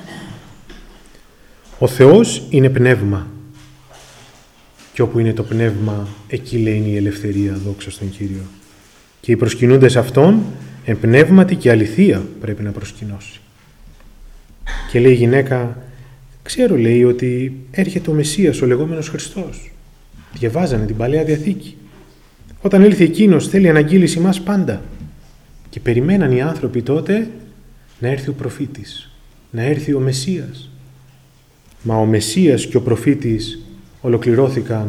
Ο Θεός είναι πνεύμα και όπου είναι το πνεύμα, εκεί, λέει, είναι η ελευθερία. Δόξα στον Κύριο. Και οι προσκυνούντες Αυτόν εν πνεύματι και αληθεία πρέπει να προσκυνώσει. Και λέει η γυναίκα, ξέρω, λέει, ότι έρχεται ο Μεσσίας, ο λεγόμενος Χριστός. Διαβάζανε την Παλαιά Διαθήκη. Όταν έλθει εκείνος θέλει να αγγείλει σε εμάς πάντα. Και περιμέναν οι άνθρωποι τότε να έρθει ο προφήτης, να έρθει ο Μεσσίας. Μα ο Μεσσίας και ο προφήτης ολοκληρώθηκαν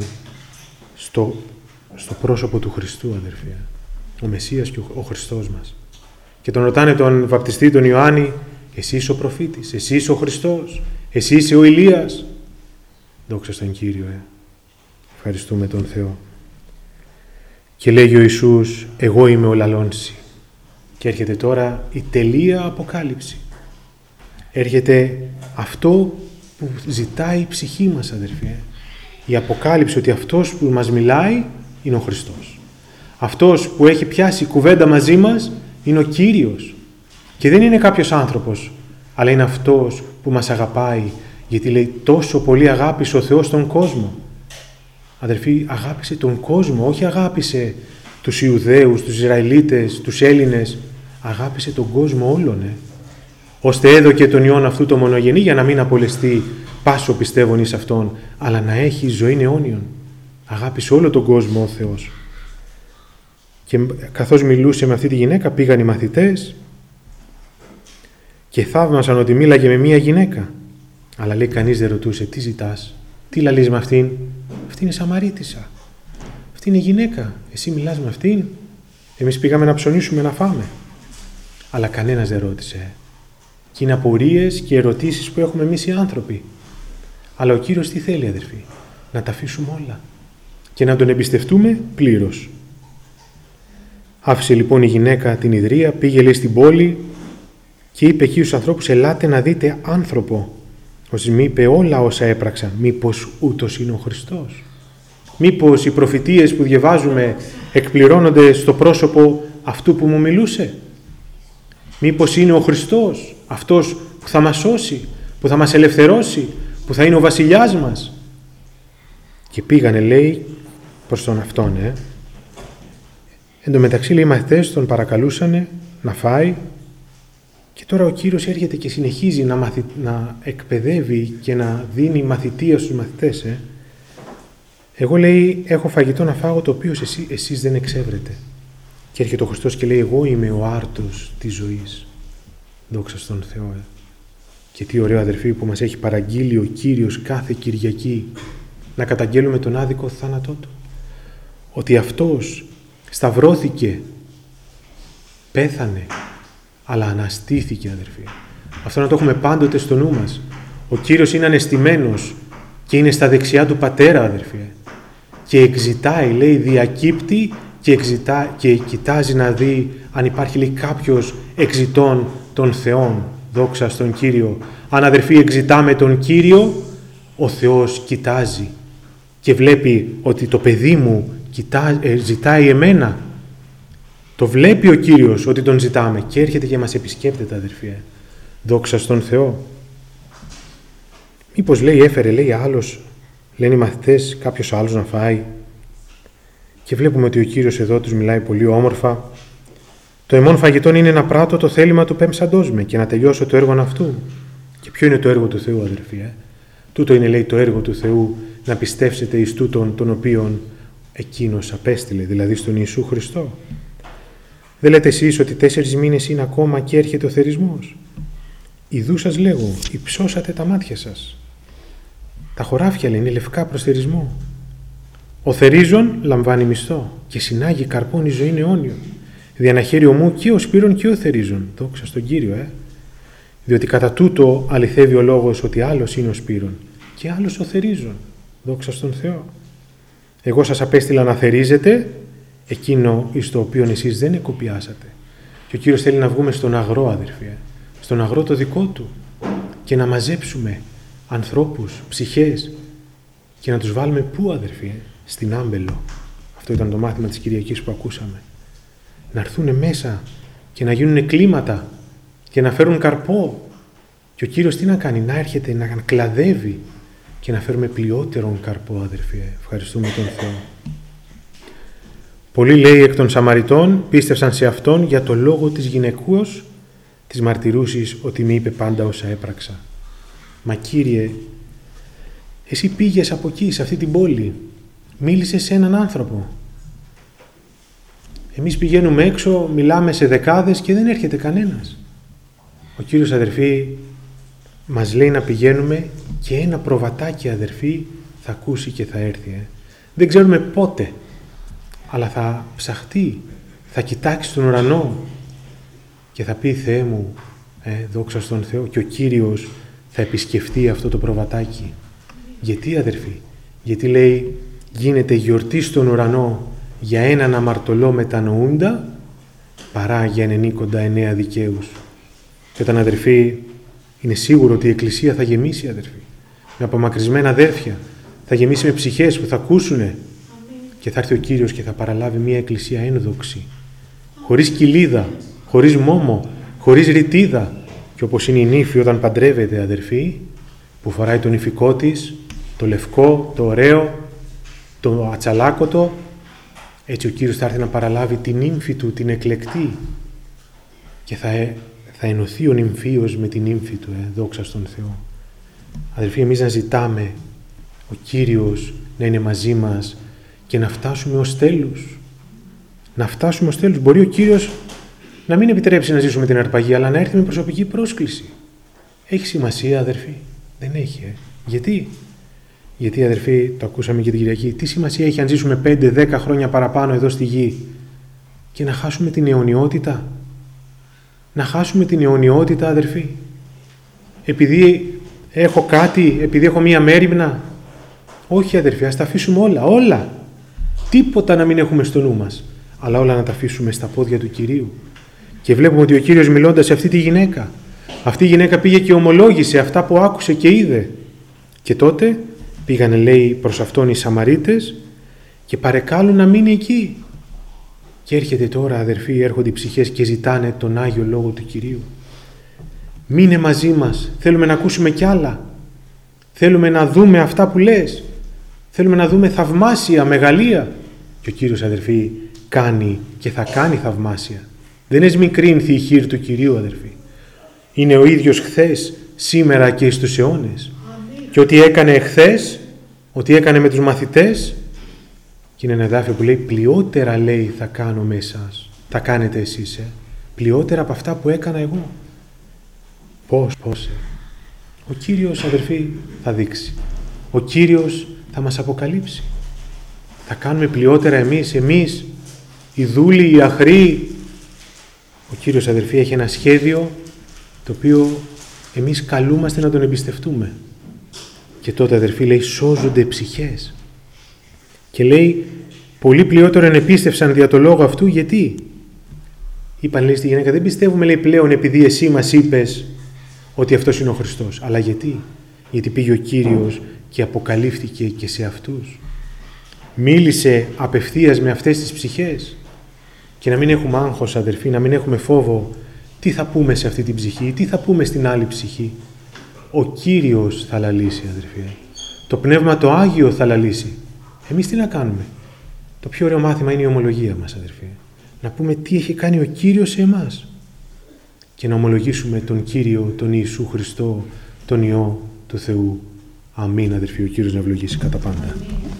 στο πρόσωπο του Χριστού, αδερφοί. Ο Μεσσίας και ο Χριστός μας. Και τον ρωτάνε τον βαπτιστή, τον Ιωάννη, εσύ είσαι ο προφήτης, εσύ είσαι ο Χριστός, εσύ είσαι ο Ηλίας. Δόξα στον Κύριο, Ευχαριστούμε τον Θεό. Και λέγει ο Ιησούς, εγώ είμαι ο λαλώνση. Και έρχεται τώρα η τελεία αποκάλυψη. Έρχεται αυτό που ζητάει η ψυχή μας, αδερφοί. Η αποκάλυψη ότι αυτός που μας μιλάει είναι ο Χριστός. Αυτός που έχει πιάσει κουβέντα μαζί μας είναι ο Κύριος. Και δεν είναι κάποιος άνθρωπος, αλλά είναι αυτός που μας αγαπάει, γιατί λέει τόσο πολύ αγάπησε ο Θεός τον κόσμο. Αδερφοί, αγάπησε τον κόσμο, όχι αγάπησε τους Ιουδαίους, τους Ισραηλίτες, τους Έλληνες. Αγάπησε τον κόσμο όλον, ώστε έδωκε τον Υιόν αυτού το μονογενή για να μην απολεστεί πάσο πιστεύων εις Αυτόν, αλλά να έχει ζωή αιώνιον. Αγάπησε όλο τον κόσμο ο Θεός. Και καθώς μιλούσε με αυτή τη γυναίκα, πήγαν οι μαθητές και θαύμασαν ότι μίλαγε με μία γυναίκα. Αλλά λέει, κανείς δεν ρωτούσε, τι ζητάς, τι λαλείς με αυτήν. Αυτή είναι Σαμαρίτισσα. Αυτή είναι γυναίκα. Εσύ μιλάς με αυτήν. Εμείς πήγαμε να ψωνίσουμε, να φάμε. Αλλά κανένας δεν ρώτησε. Και είναι απορίες και ερωτήσεις που έχουμε εμείς οι άνθρωποι. Αλλά ο Κύριος τι θέλει, αδερφοί? Να τα αφήσουμε όλα και να τον εμπιστευτούμε πλήρως. Άφησε λοιπόν η γυναίκα την ιδρία, πήγε λέει στην πόλη και είπε εκεί στους ανθρώπους, ελάτε να δείτε άνθρωπο. Ώστε μη είπε όλα όσα έπραξαν, μήπως ούτως είναι ο Χριστός. Μήπως οι προφητείες που διαβάζουμε εκπληρώνονται στο πρόσωπο αυτού που μου μιλούσε. Μήπως είναι ο Χριστός, αυτός που θα μας σώσει, που θα μας ελευθερώσει, που θα είναι ο βασιλιάς μας. Και πήγανε, λέει, προς τον αυτόν. Εν τω μεταξύ, λέει, οι μαθητές τον παρακαλούσανε να φάει και τώρα ο Κύριος έρχεται και συνεχίζει να εκπαιδεύει και να δίνει μαθητεία στους μαθητές. Εγώ, λέει, έχω φαγητό να φάγω το οποίο εσείς δεν εξεύρετε. Και έρχεται ο Χριστός και λέει, εγώ είμαι ο άρτος της ζωής. Δόξα στον Θεό. Και τι ωραίο, αδερφοί, που μας έχει παραγγείλει ο Κύριος κάθε Κυριακή να καταγγέλουμε τον άδικο θάνατό Του. Ότι Αυτός σταυρώθηκε, πέθανε, αλλά αναστήθηκε, αδερφοί. Αυτό να το έχουμε πάντοτε στο νου μας. Ο Κύριος είναι ανεστημένος και είναι στα δεξιά του Πατέρα, αδερφοί. Και εξητάει, λέει, διακύπτει και κοιτάζει να δει αν υπάρχει, λέει, κάποιος εξητών των Θεών. Δόξα στον Κύριο. Αν, αδερφοί, εξητάμε τον Κύριο, ο Θεός κοιτάζει και βλέπει ότι το παιδί μου ζητάει εμένα. Το βλέπει ο Κύριος ότι τον ζητάμε και έρχεται και μας επισκέπτεται, αδερφοί. Δόξα στον Θεό. Μήπως, λέει, έφερε, λέει, άλλος, λένε οι μαθητές, κάποιος άλλος να φάει. Και βλέπουμε ότι ο Κύριος εδώ τους μιλάει πολύ όμορφα. Το εμών φαγητόν είναι να πράττω το θέλημα του πέμψαντός με και να τελειώσω το έργο αυτού. Και ποιο είναι το έργο του Θεού, αδερφοί? Τούτο είναι, λέει, το έργο του Θεού, να πιστεύσετε εις τούτον τον οποίον εκείνος απέστειλε, δηλαδή στον Ιησού Χριστό. Δεν λέτε εσείς ότι 4 μήνες είναι ακόμα και έρχεται ο θερισμός? Ιδού σας λέγω, υψώσατε τα μάτια σας. Τα χωράφια, λέει, είναι λευκά προς θερισμό. Ο θερίζων λαμβάνει μισθό και συνάγει καρπόν η ζωή αιώνιο. Διαναχέριο μου και ο σπύρων και ο θερίζων. Δόξα στον Κύριο, Διότι κατά τούτο αληθεύει ο λόγος ότι άλλος είναι ο σπύρων και άλλος ο θερίζων. Δόξα στον Θεό. Εγώ σας απέστειλα να θερίζετε εκείνο εις το οποίο εσείς δεν εκοπιάσατε. Και ο Κύριος θέλει να βγούμε στον αγρό, αδερφοί, στον αγρό το δικό Του και να μαζέψουμε ανθρώπους, ψυχές και να τους βάλουμε πού, αδερφοί? Στην άμπελο. Αυτό ήταν το μάθημα της Κυριακής που ακούσαμε. Να έρθουν μέσα και να γίνουν κλίματα και να φέρουν καρπό. Και ο Κύριος τι να κάνει? Να έρχεται να κλαδεύει και να φέρουμε πλειότερον καρπό, αδερφοί. Ευχαριστούμε τον Θεό. Πολλοί, λέει, εκ των Σαμαριτών πίστευσαν σε Αυτόν για το λόγο της γυναικούος της μαρτυρούσης ότι μη είπε πάντα όσα έπραξα. Μα Κύριε, εσύ πήγες από εκεί, σε αυτή την πόλη, μίλησες σε έναν άνθρωπο. Εμείς πηγαίνουμε έξω, μιλάμε σε δεκάδες και δεν έρχεται κανένας. Ο Κύριος, αδερφοί, μας λέει να πηγαίνουμε και ένα προβατάκι, αδερφοί, θα ακούσει και θα έρθει. Δεν ξέρουμε πότε, αλλά θα ψαχτεί, θα κοιτάξει τον ουρανό και θα πει, Θεέ μου, δόξα στον Θεό, και ο Κύριος θα επισκεφτεί αυτό το προβατάκι. Γιατί, αδερφοί? Γιατί, λέει, γίνεται γιορτή στον ουρανό για έναν αμαρτωλό μετανοούντα παρά για 99 δικαίους. Και όταν, αδερφοί, είναι σίγουρο ότι η Εκκλησία θα γεμίσει, αδερφοί, με απομακρυσμένα αδέρφια, θα γεμίσει με ψυχές που θα ακούσουνε και θα έρθει ο Κύριος και θα παραλάβει μια Εκκλησία ένδοξη, χωρίς κοιλίδα, χωρίς μόμο, χωρίς ρητίδα, και όπως είναι η νύφη όταν παντρεύεται, αδερφοί, που φοράει τον νηφικό της, το λευκό, το ωραίο, το ατσαλάκωτο, έτσι ο Κύριος θα έρθει να παραλάβει την νύμφη του, την εκλεκτή, και θα ενωθεί ο νυμφίος με την νύμφη του, δόξα στον Θεό. Αδερφοί, εμείς να ζητάμε ο Κύριος να είναι μαζί μας και να φτάσουμε ως τέλους. Να φτάσουμε ως τέλους. Μπορεί ο Κύριος να μην επιτρέψει να ζήσουμε την αρπαγή, αλλά να έρθει με προσωπική πρόσκληση. Έχει σημασία, αδερφοί? Δεν έχει. Γιατί, αδερφοί, το ακούσαμε και την Κυριακή, τι σημασία έχει αν ζήσουμε 5-10 χρόνια παραπάνω εδώ στη γη και να χάσουμε την αιωνιότητα? Να χάσουμε την αιωνιότητα, αδερφοί, επειδή έχω κάτι, επειδή έχω μία μέριμνα? Όχι, αδερφοί, ας τα αφήσουμε όλα. Τίποτα να μην έχουμε στο νου μας, αλλά όλα να τα αφήσουμε στα πόδια του Κυρίου. Και βλέπουμε ότι ο Κύριος, μιλώντας σε αυτή η γυναίκα πήγε και ομολόγησε αυτά που άκουσε και είδε. Και τότε πήγανε, λέει, προς αυτόν οι Σαμαρίτες και παρεκάλουν να μείνει εκεί. Και έρχεται τώρα, αδερφοί, έρχονται οι ψυχές και ζητάνε τον Άγιο Λόγο του Κυρίου. Μείνε μαζί μας, θέλουμε να ακούσουμε κι άλλα. Θέλουμε να δούμε αυτά που λες. Θέλουμε να δούμε θαυμάσια, μεγαλεία. Και ο Κύριος, αδερφοί, κάνει και θα κάνει θαυμάσια. Δεν εσμικρύνθη η χείρ του Κυρίου, αδερφοί. Είναι ο ίδιος χθες, σήμερα και εις τους αιώνες. Και ό,τι έκανε εχθές, ό,τι έκανε με τους μαθητές, και είναι ένα εδάφιο που λέει, πλειότερα, λέει, θα κάνω με εσάς. Θα κάνετε εσείς, πλειότερα από αυτά που έκανα εγώ. Πώς. Ο Κύριος, αδερφοί, θα δείξει. Ο Κύριος θα μας αποκαλύψει. Θα κάνουμε πλειότερα εμείς, οι δούλοι, οι αχροί. Ο Κύριος, αδερφοί, έχει ένα σχέδιο το οποίο εμείς καλούμαστε να τον εμπιστευτούμε. Και τότε, αδερφοί, λέει, σώζονται ψυχές. Και λέει, πολύ πλειότερο ενεπίστευσαν δια το λόγο αυτού. Γιατί? Είπαν, λέει, στη γυναίκα, δεν πιστεύουμε, λέει, πλέον επειδή εσύ μας είπες ότι αυτός είναι ο Χριστός. Αλλά γιατί πήγε ο Κύριος και αποκαλύφθηκε και σε αυτούς. Μίλησε απευθείας με αυτές τις ψυχές. Και να μην έχουμε άγχος, αδερφοί, να μην έχουμε φόβο. Τι θα πούμε σε αυτή την ψυχή, τι θα πούμε στην άλλη ψυχή? Ο Κύριος θα λαλήσει, αδερφοί. Το Πνεύμα το Άγιο θα λαλήσει. Εμείς τι να κάνουμε? Το πιο ωραίο μάθημα είναι η ομολογία μας, αδερφοί. Να πούμε τι έχει κάνει ο Κύριος σε εμάς και να ομολογήσουμε τον Κύριο, τον Ιησού Χριστό, τον Υιό του Θεού. Αμήν, αδερφοί. Ο Κύριος να ευλογήσει κατά πάντα.